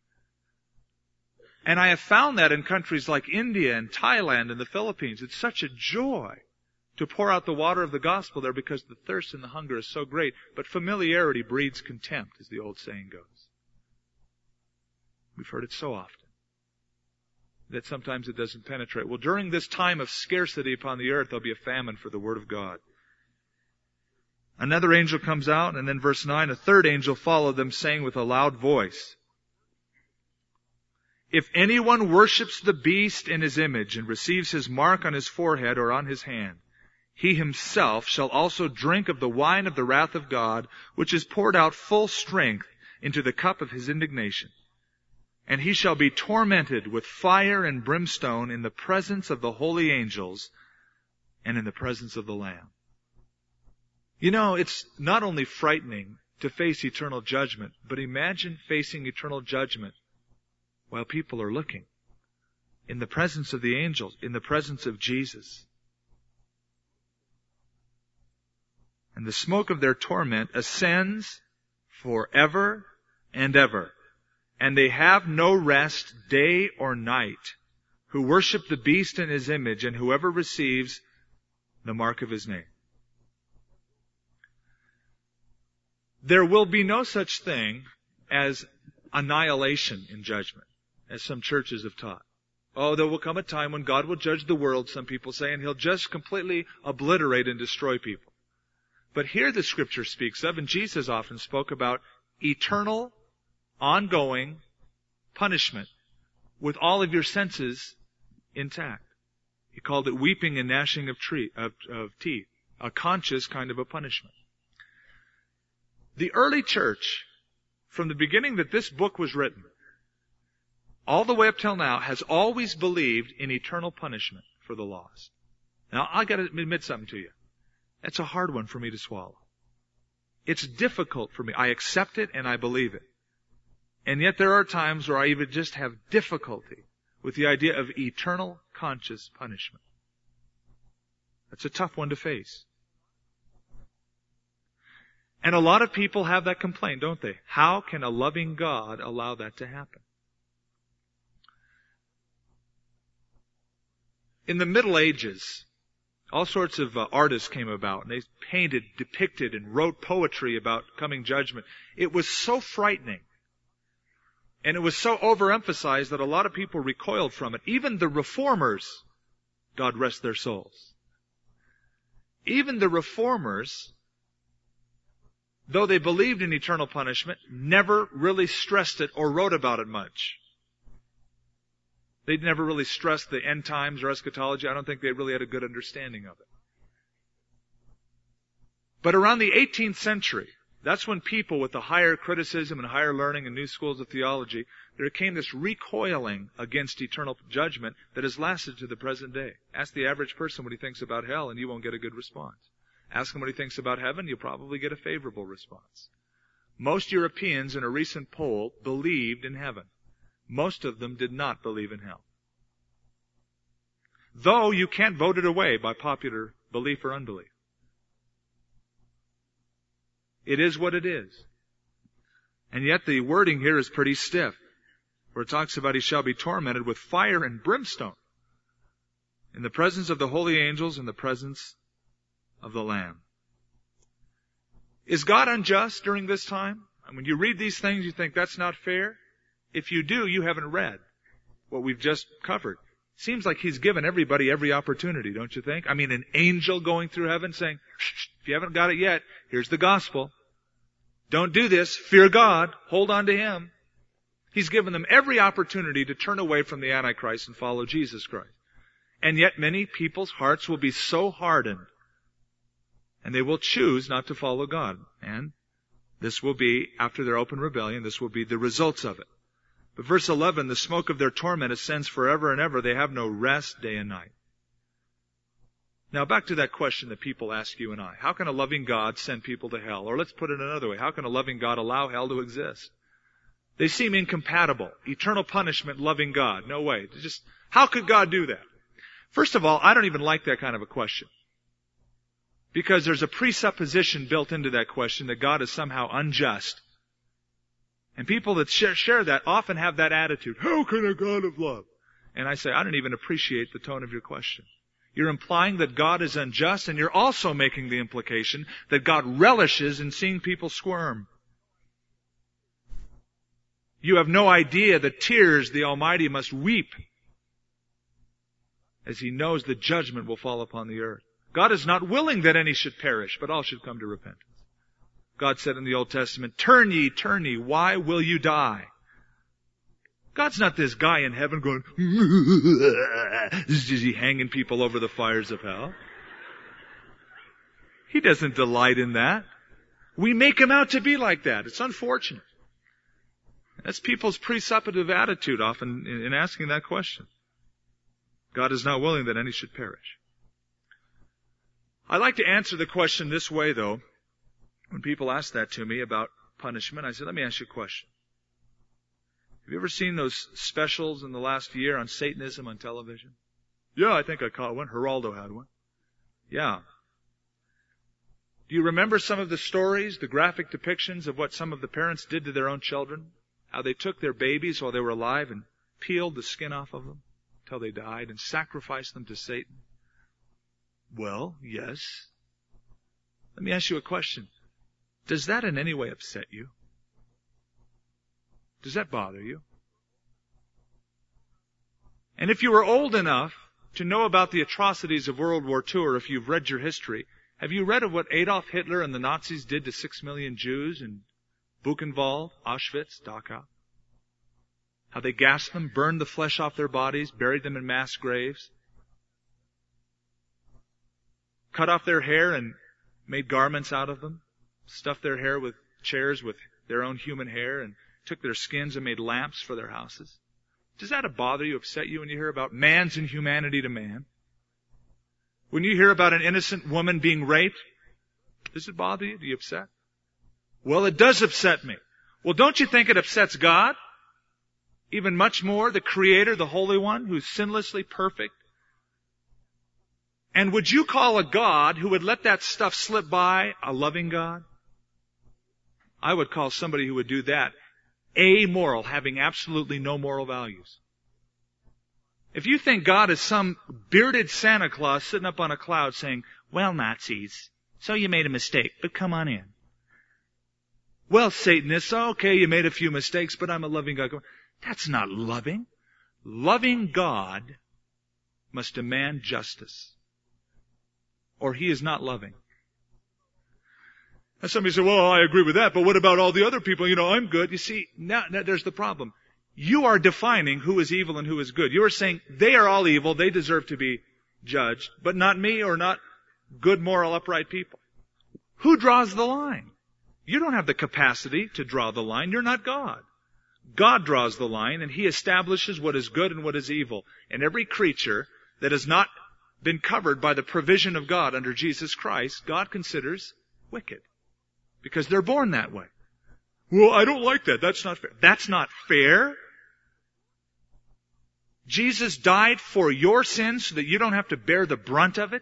And I have found that in countries like India and Thailand and the Philippines. It's such a joy to pour out the water of the gospel there because the thirst and the hunger is so great. But familiarity breeds contempt, as the old saying goes. We've heard it so often that sometimes it doesn't penetrate. Well, during this time of scarcity upon the earth, there'll be a famine for the Word of God. Another angel comes out, and then verse nine, a third angel followed them, saying with a loud voice, if anyone worships the beast in his image and receives his mark on his forehead or on his hand, he himself shall also drink of the wine of the wrath of God, which is poured out full strength into the cup of his indignation. And he shall be tormented with fire and brimstone in the presence of the holy angels and in the presence of the Lamb. You know, it's not only frightening to face eternal judgment, but imagine facing eternal judgment while people are looking. In the presence of the angels, in the presence of Jesus. And the smoke of their torment ascends forever and ever. And they have no rest day or night, who worship the beast in his image, and whoever receives the mark of his name. There will be no such thing as annihilation in judgment, as some churches have taught. Oh, there will come a time when God will judge the world, some people say, and He'll just completely obliterate and destroy people. But here the Scripture speaks of, and Jesus often spoke about, eternal, ongoing punishment with all of your senses intact. He called it weeping and gnashing of, tree, of, of teeth, a conscious kind of a punishment. The early church, from the beginning that this book was written, all the way up till now, has always believed in eternal punishment for the lost. Now, I got to admit something to you. That's a hard one for me to swallow. It's difficult for me. I accept it and I believe it. And yet there are times where I even just have difficulty with the idea of eternal conscious punishment. That's a tough one to face. And a lot of people have that complaint, don't they? How can a loving God allow that to happen? In the Middle Ages, all sorts of uh, artists came about, and they painted, depicted, and wrote poetry about coming judgment. It was so frightening, and it was so overemphasized that a lot of people recoiled from it. Even the reformers, God rest their souls, even the reformers, though they believed in eternal punishment, never really stressed it or wrote about it much. They'd never really stressed the end times or eschatology. I don't think they really had a good understanding of it. But around the eighteenth century, that's when people with the higher criticism and higher learning and new schools of theology, there came this recoiling against eternal judgment that has lasted to the present day. Ask the average person what he thinks about hell and you won't get a good response. Ask him what he thinks about heaven, you'll probably get a favorable response. Most Europeans in a recent poll believed in heaven. Most of them did not believe in hell. though you can't vote it away by popular belief or unbelief. It is what it is. And yet the wording here is pretty stiff, where it talks about he shall be tormented with fire and brimstone in the presence of the holy angels, in the presence of the Lamb. Is God unjust during this time? And when you read these things, you think that's not fair. If you do, you haven't read what we've just covered. Seems like he's given everybody every opportunity, don't you think? I mean, an angel going through heaven saying, shh, if you haven't got it yet, here's the gospel. Don't do this. Fear God. Hold on to Him. He's given them every opportunity to turn away from the Antichrist and follow Jesus Christ. And yet many people's hearts will be so hardened, and they will choose not to follow God. And this will be, after their open rebellion, this will be the results of it. But verse eleven, the smoke of their torment ascends forever and ever. They have no rest day and night. Now back to that question that people ask you and I. How can a loving God send people to hell? Or let's put it another way. How can a loving God allow hell to exist? They seem incompatible. Eternal punishment, loving God. No way. Just, how could God do that? First of all, I don't even like that kind of a question. Because there's a presupposition built into that question that God is somehow unjust. And people that share, share that often have that attitude. How can a God of love? And I say, I don't even appreciate the tone of your question. You're implying that God is unjust, and you're also making the implication that God relishes in seeing people squirm. You have no idea the tears the Almighty must weep as He knows the judgment will fall upon the earth. God is not willing that any should perish, but all should come to repentance. God said in the Old Testament, turn ye, turn ye, why will you die? God's not this guy in heaven going, is he hanging people over the fires of hell? He doesn't delight in that. We make Him out to be like that. It's unfortunate. That's people's presuppositive attitude often in asking that question. God is not willing that any should perish. I like to answer the question this way, though. When people ask that to me about punishment, I say, let me ask you a question. Have you ever seen those specials in the last year on Satanism on television? Yeah, I think I caught one. Geraldo had one. Yeah. Do you remember some of the stories, the graphic depictions of what some of the parents did to their own children? How they took their babies while they were alive and peeled the skin off of them until they died and sacrificed them to Satan? Well, yes. Let me ask you a question. Does that in any way upset you? Does that bother you? And if you were old enough to know about the atrocities of World War Two, or if you've read your history, have you read of what Adolf Hitler and the Nazis did to six million Jews in Buchenwald, Auschwitz, Dachau? How they gassed them, burned the flesh off their bodies, buried them in mass graves, cut off their hair and made garments out of them, stuffed their hair with chairs with their own human hair, and took their skins and made lamps for their houses. Does that bother you, upset you when you hear about man's inhumanity to man? When you hear about an innocent woman being raped, does it bother you? Do you upset? Well, it does upset me. Well, don't you think it upsets God? Even much more, the Creator, the Holy One, who's sinlessly perfect? And would you call a God who would let that stuff slip by a loving God? I would call somebody who would do that amoral, having absolutely no moral values. If you think God is some bearded Santa Claus sitting up on a cloud saying, well, Nazis, so you made a mistake, but come on in. Well, Satanists, okay, you made a few mistakes, but I'm a loving God. That's not loving. Loving God must demand justice, or He is not loving. And somebody said, well, I agree with that, but what about all the other people? You know, I'm good. You see, now, now there's the problem. You are defining who is evil and who is good. You are saying they are all evil, they deserve to be judged, but not me or not good, moral, upright people. Who draws the line? You don't have the capacity to draw the line. You're not God. God draws the line, and He establishes what is good and what is evil. And every creature that has not been covered by the provision of God under Jesus Christ, God considers wicked. Because they're born that way. Well, I don't like that. That's not fair. That's not fair. Jesus died for your sins so that you don't have to bear the brunt of it.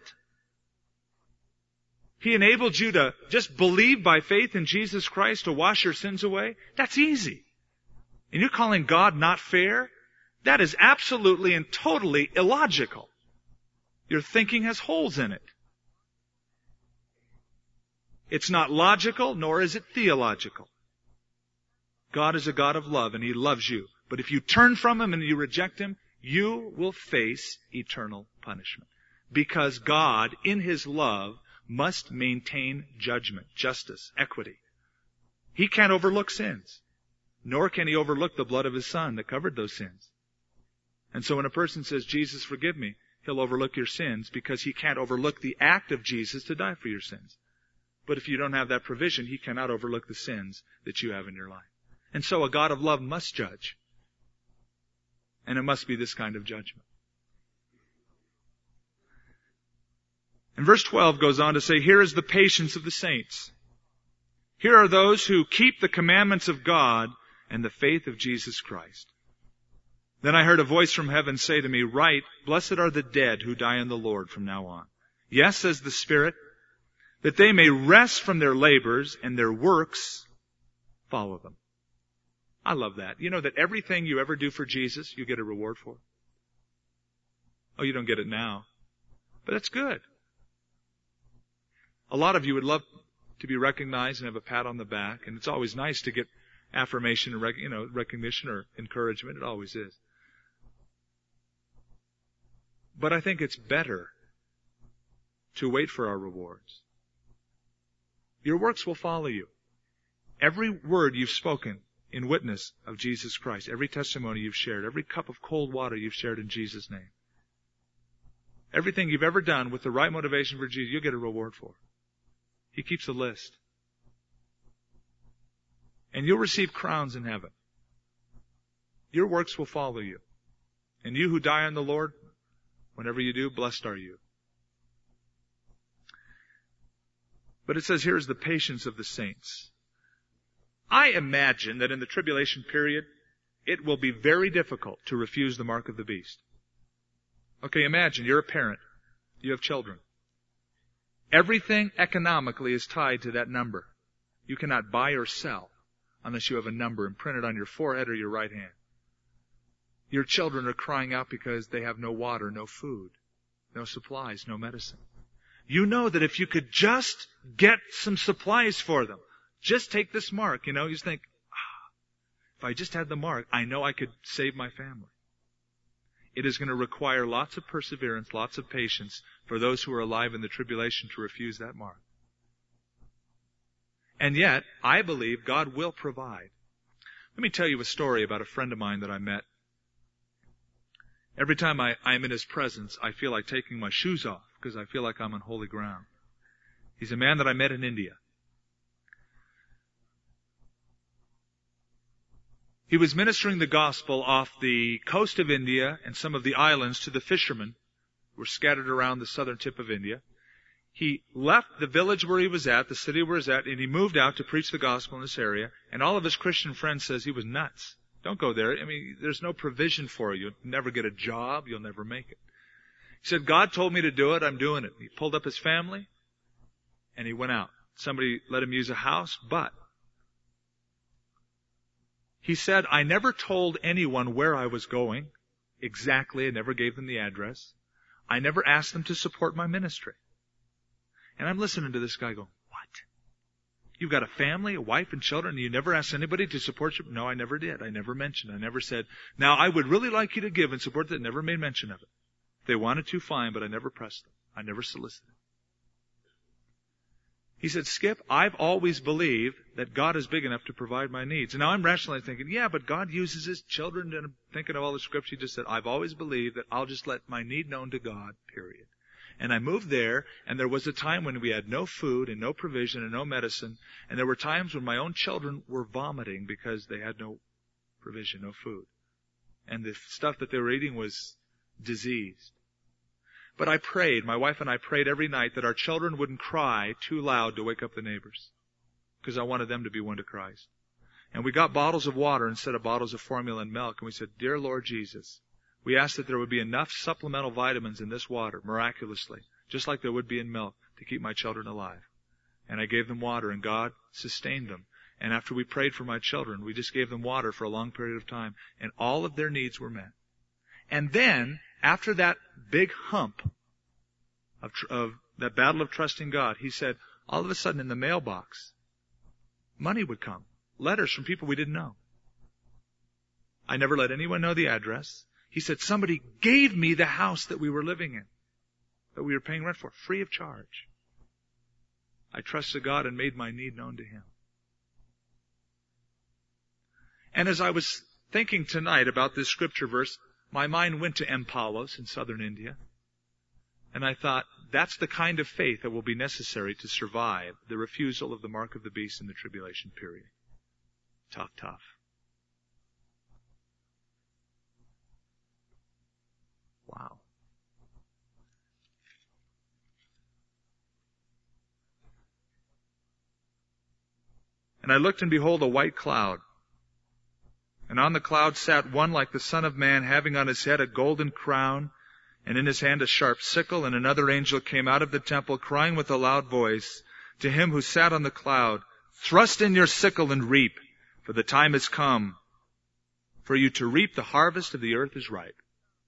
He enabled you to just believe by faith in Jesus Christ to wash your sins away. That's easy. And you're calling God not fair? That is absolutely and totally illogical. Your thinking has holes in it. It's not logical, nor is it theological. God is a God of love, and He loves you. But if you turn from Him and you reject Him, you will face eternal punishment. Because God, in His love, must maintain judgment, justice, equity. He can't overlook sins, nor can He overlook the blood of His Son that covered those sins. And so when a person says, Jesus, forgive me, He'll overlook your sins because He can't overlook the act of Jesus to die for your sins. But if you don't have that provision, He cannot overlook the sins that you have in your life. And so a God of love must judge. And it must be this kind of judgment. And verse twelve goes on to say, here is the patience of the saints. Here are those who keep the commandments of God and the faith of Jesus Christ. Then I heard a voice from heaven say to me, write, blessed are the dead who die in the Lord from now on. Yes, says the Spirit, that they may rest from their labors and their works follow them. I love that. You know that everything you ever do for Jesus, you get a reward for. Oh, you don't get it now. But that's good. A lot of you would love to be recognized and have a pat on the back, and it's always nice to get affirmation and rec- you know, recognition or encouragement. It always is. But I think it's better to wait for our rewards. Your works will follow you. Every word you've spoken in witness of Jesus Christ, every testimony you've shared, every cup of cold water you've shared in Jesus' name, everything you've ever done with the right motivation for Jesus, you'll get a reward for. He keeps a list. And you'll receive crowns in heaven. Your works will follow you. And you who die in the Lord, whenever you do, blessed are you. But it says here is the patience of the saints. I imagine that in the tribulation period, it will be very difficult to refuse the mark of the beast. Okay, imagine you're a parent. You have children. Everything economically is tied to that number. You cannot buy or sell unless you have a number imprinted on your forehead or your right hand. Your children are crying out because they have no water, no food, no supplies, no medicine. You know that if you could just get some supplies for them, just take this mark, you know, you just think, ah, if I just had the mark, I know I could save my family. It is going to require lots of perseverance, lots of patience for those who are alive in the tribulation to refuse that mark. And yet, I believe God will provide. Let me tell you a story about a friend of mine that I met. Every time I, I'm in his presence, I feel like taking my shoes off because I feel like I'm on holy ground. He's a man that I met in India. He was ministering the gospel off the coast of India and some of the islands to the fishermen who were scattered around the southern tip of India. He left the village where he was at, the city where he was at, and he moved out to preach the gospel in this area. And all of his Christian friends says he was nuts. Don't go there. I mean, there's no provision for you. You'll never get a job. You'll never make it. He said, God told me to do it. I'm doing it. He pulled up his family and he went out. Somebody let him use a house, but he said, I never told anyone where I was going exactly. I never gave them the address. I never asked them to support my ministry. And I'm listening to this guy go, what? You've got a family, a wife and children, and you never asked anybody to support you? No, I never did. I never mentioned. I never said, now I would really like you to give and support that. Never made mention of it. If they wanted to, fine, but I never pressed them. I never solicited. He said, Skip, I've always believed that God is big enough to provide my needs. And now I'm rationally thinking, yeah, but God uses His children. And I'm thinking of all the scripture He just said. I've always believed that I'll just let my need known to God, period. And I moved there, and there was a time when we had no food and no provision and no medicine. And there were times when my own children were vomiting because they had no provision, no food. And the stuff that they were eating was diseased. But I prayed, my wife and I prayed every night that our children wouldn't cry too loud to wake up the neighbors. Because I wanted them to be won to Christ. And we got bottles of water instead of bottles of formula and milk. And we said, Dear Lord Jesus, We asked that there would be enough supplemental vitamins in this water, miraculously, just like there would be in milk, to keep my children alive. And I gave them water, and God sustained them. And after we prayed for my children, we just gave them water for a long period of time, and all of their needs were met. And then, after that big hump of, tr- of that battle of trusting God, he said, all of a sudden in the mailbox, money would come. Letters from people we didn't know. I never let anyone know the address. He said, somebody gave me the house that we were living in, that we were paying rent for, free of charge. I trusted God and made my need known to Him. And as I was thinking tonight about this scripture verse, my mind went to Empalos in southern India. And I thought, that's the kind of faith that will be necessary to survive the refusal of the mark of the beast in the tribulation period. Tough, tough. Wow. And I looked, and behold, a white cloud. And on the cloud sat one like the Son of Man, having on his head a golden crown, and in his hand a sharp sickle. And another angel came out of the temple, crying with a loud voice to him who sat on the cloud, thrust in your sickle and reap, for the time has come for you to reap. The harvest of the earth is ripe.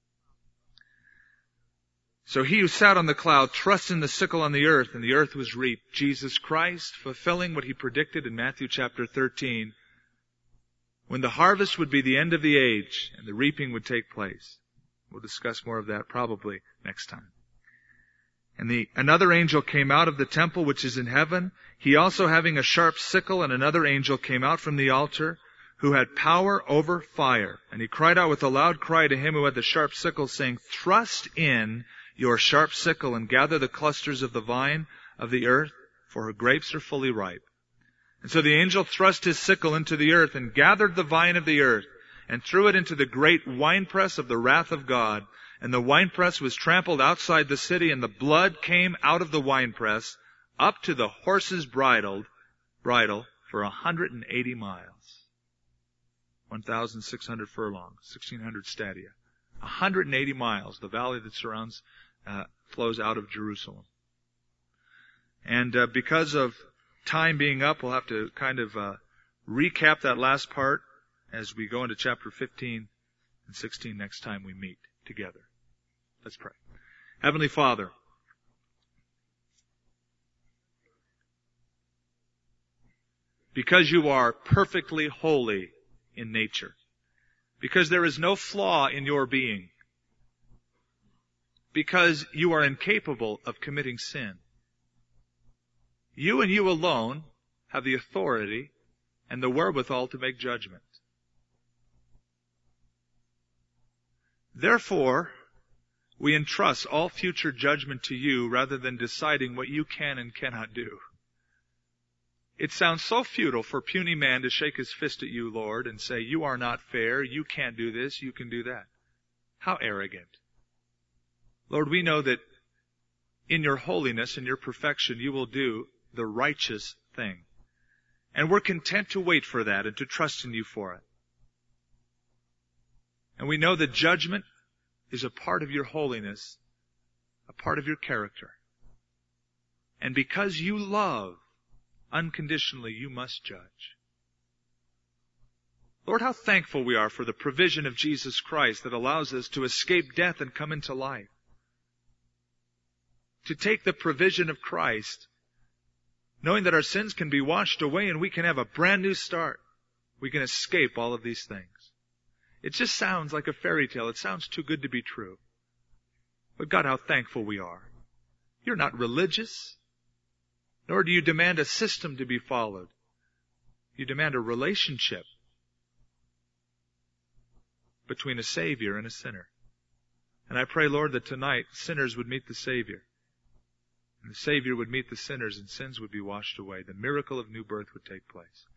So he who sat on the cloud thrust in the sickle on the earth, and the earth was reaped. Jesus Christ, fulfilling what he predicted in Matthew chapter thirteen, when the harvest would be the end of the age and the reaping would take place. We'll discuss more of that probably next time. And the, another angel came out of the temple which is in heaven, he also having a sharp sickle, and another angel came out from the altar, who had power over fire. And he cried out with a loud cry to him who had the sharp sickle, saying, thrust in your sharp sickle and gather the clusters of the vine of the earth, for her grapes are fully ripe. And so the angel thrust his sickle into the earth and gathered the vine of the earth and threw it into the great winepress of the wrath of God. And the winepress was trampled outside the city, and the blood came out of the winepress up to the horse's bridle, bridle for a hundred and eighty miles. One thousand six hundred furlongs, sixteen hundred stadia. A hundred and eighty miles, the valley that surrounds, uh, flows out of Jerusalem. And uh, because of time being up, we'll have to kind of uh, recap that last part as we go into chapter fifteen and sixteen next time we meet together. Let's pray. Heavenly Father, because you are perfectly holy in nature, because there is no flaw in your being, because you are incapable of committing sin, you and you alone have the authority and the wherewithal to make judgment. Therefore, we entrust all future judgment to you rather than deciding what you can and cannot do. It sounds so futile for puny man to shake his fist at you, Lord, and say, you are not fair, you can't do this, you can do that. How arrogant. Lord, we know that in your holiness and your perfection, you will do the righteous thing. And we're content to wait for that and to trust in you for it. And we know that judgment is a part of your holiness, a part of your character. And because you love unconditionally, you must judge. Lord, how thankful we are for the provision of Jesus Christ that allows us to escape death and come into life. To take the provision of Christ, knowing that our sins can be washed away and we can have a brand new start. We can escape all of these things. It just sounds like a fairy tale. It sounds too good to be true. But God, how thankful we are. You're not religious, nor do you demand a system to be followed. You demand a relationship between a Savior and a sinner. And I pray, Lord, that tonight sinners would meet the Savior. And the Savior would meet the sinners and sins would be washed away. The miracle of new birth would take place.